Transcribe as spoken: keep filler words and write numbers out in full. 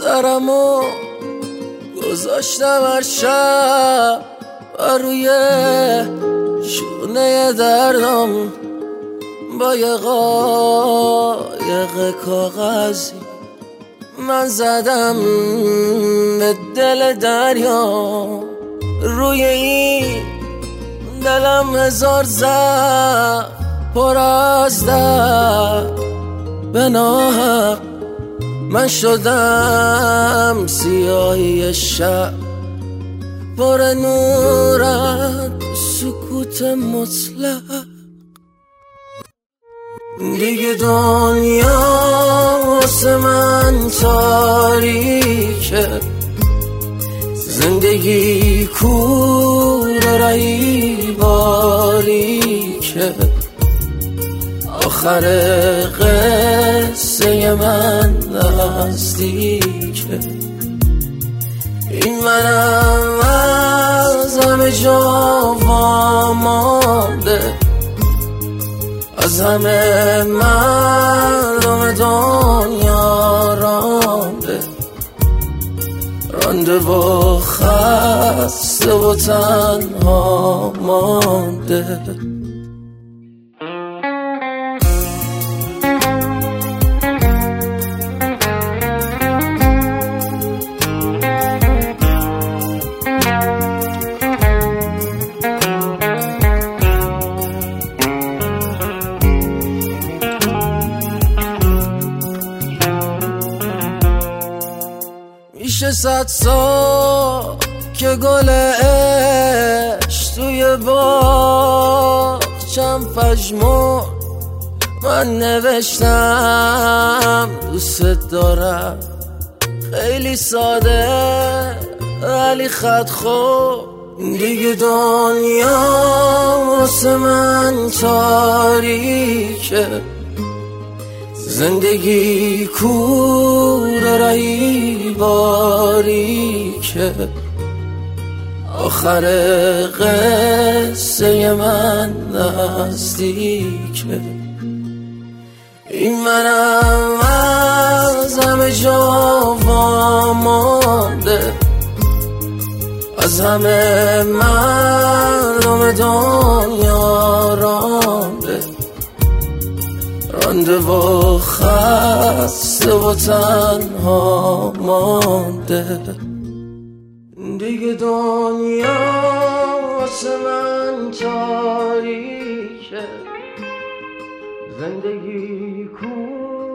سرمو گذاشتم هر شب و روی شونه دردم با یه قایق کاغذی من زدم به دل دریا. روی این دلم هزار زخم پر از درد، به ناحق من شدم سیاهی شب، پر نورت سکوت مطلق. دیگه دنیا واسه من تاریکه، زندگی کور رهی باریکه، آخر قصه من نزدیکه. این منم از همه جا وامانده، از همه مردم دنیا رانده، رانده و خسته و تنها مانده. میشه صد سال که گل عشق توی باغچم پژمرد، من نوشتم دوست دارم، خیلی ساده ولی خط خود. دیگه دنیا واسه من تاریکه، زندگی کور رهی باریکه، آخر قصه من نزدیکه. این منم از همه جا وامانده، از همه مردم دنیا رانده، رانده و خسته و تنها مانده. دیگه دنیا واسه من تاریکه، زندگی کن